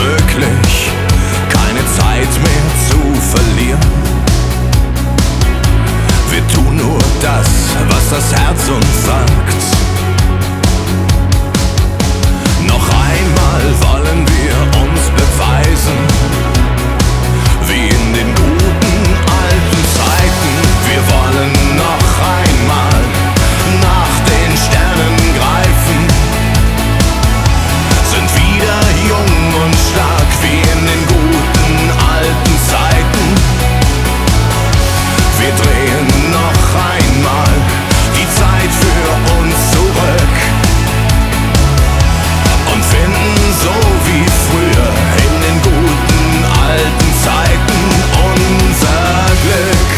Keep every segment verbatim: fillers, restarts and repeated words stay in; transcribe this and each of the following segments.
möglich, keine Zeit mehr zu verlieren. Wir tun nur das, was das Herz uns sagt. Noch einmal wollen wir uns beweisen, wie in den guten alten Zeiten. Wir wollen noch einmal nach den Sternen greifen, sind wieder jung und stark wie in den guten alten Zeiten. Wir drehen noch einmal die Zeit für uns zurück und finden so wie früher in den guten alten Zeiten unser Glück.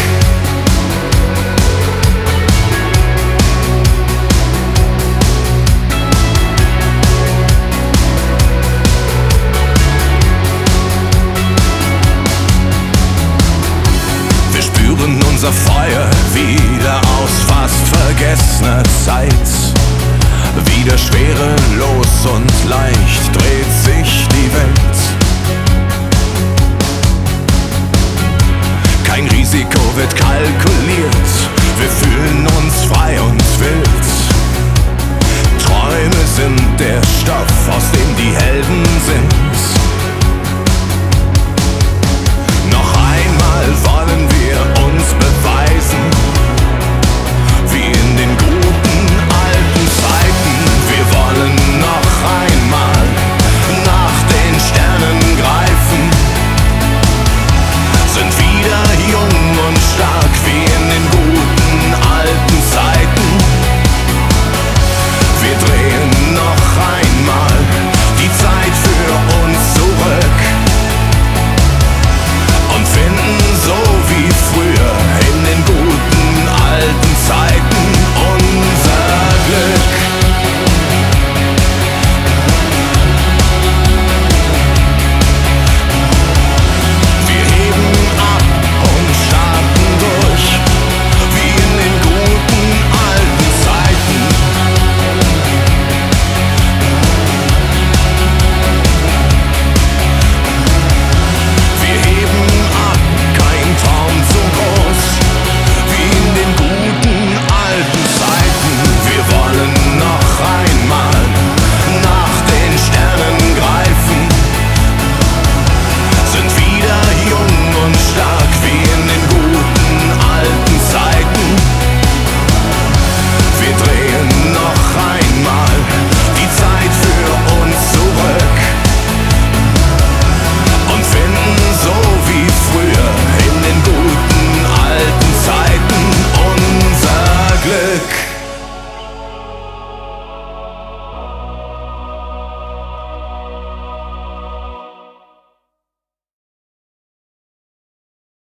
Wir spüren unser Feuer wieder aus fast vergessener Zeit.